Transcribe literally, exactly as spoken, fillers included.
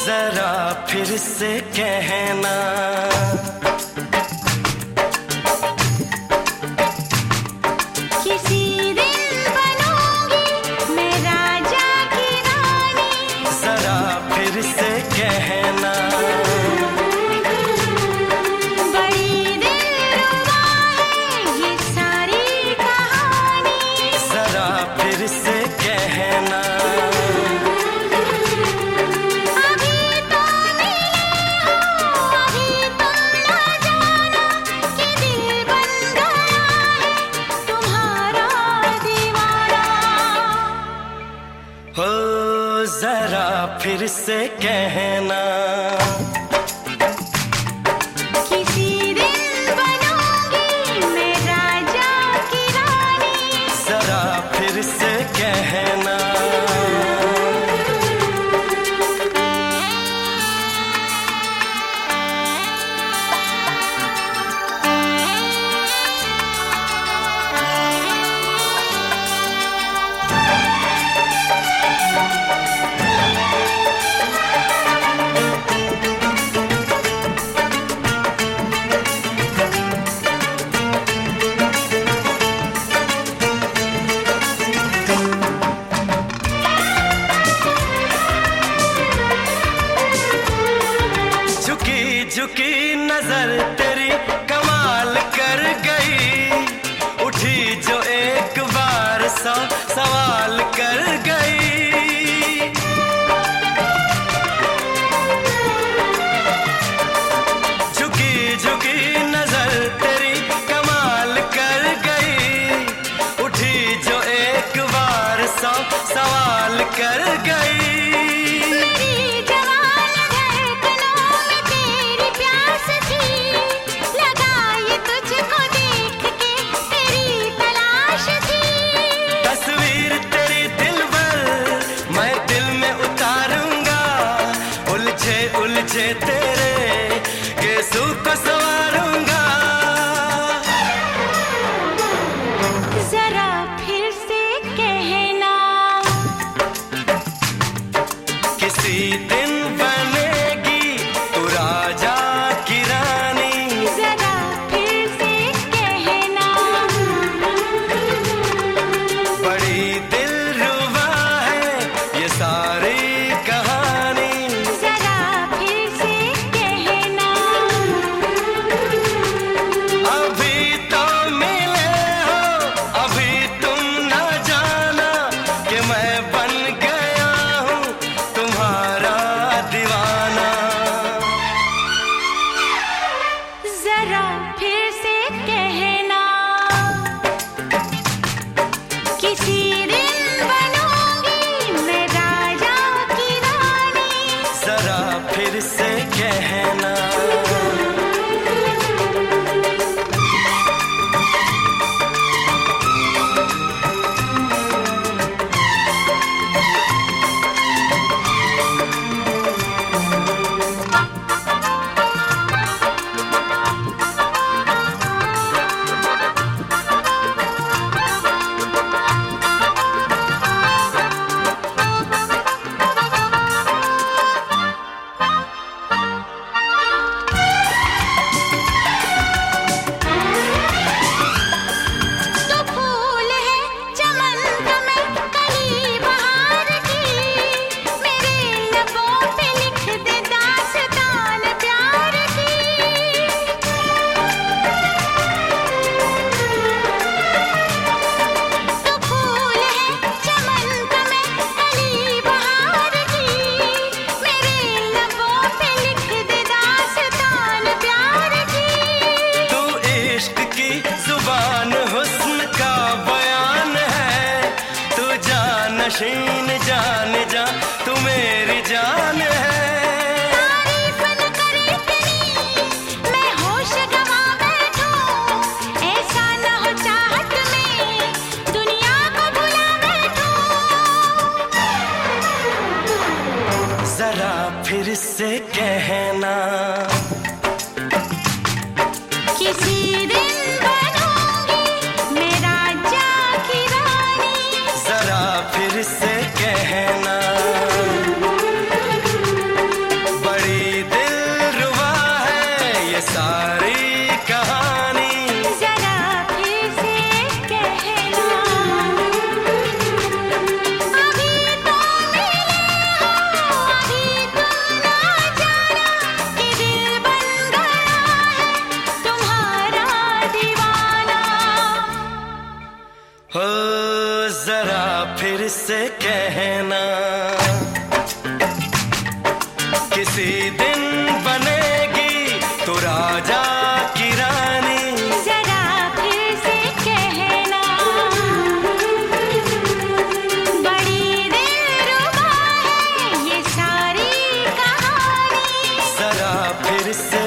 जरा फिर से कहना, किसी दिन बनूंगी मैं राजा की रानी। जरा फिर से कहना, बड़ी दिलरुबा है ये सारी कहानी। जरा फिर से कहना, हो जरा फिर से कहना, किसी दिन बनूंगी मैं राजा की रानी। जरा फिर से कहना, झुकी नजर तेरी कमाल कर गई, उठी जो एक बार सौ सवाल कर गई। झुकी झुकी नजर तेरी कमाल कर गई, उठी जो एक बार सौ सवाल कर गई। उलझे तेरे गेसू को संवारूंगा, जरा फिर से कहना, किसी दिन बनेगी तू राजा की रानी। जरा फिर से कहना, बड़ी दिलरुबा है ये सारी कहानी। जरा फिर से कहना, किसी दिन बनूंगी मैं राजा की रानी। जरा फिर से कहना, नशीन जान जा तू मेरी जान है। तारीफ न करे तेरी मैं होश गवा बैठूं, ऐसा न हो चाहत में दुनिया को भुला बैठूं। जरा फिर से कहना, किसी दिन बनूंगी मैं राजा की रानी। जरा फिर से कहना, से कहना, किसी दिन बनेगी तो राजा की रानी। जरा फिर से कहना, बड़ी दिलरुबा है ये सारी कहानी। जरा फिर से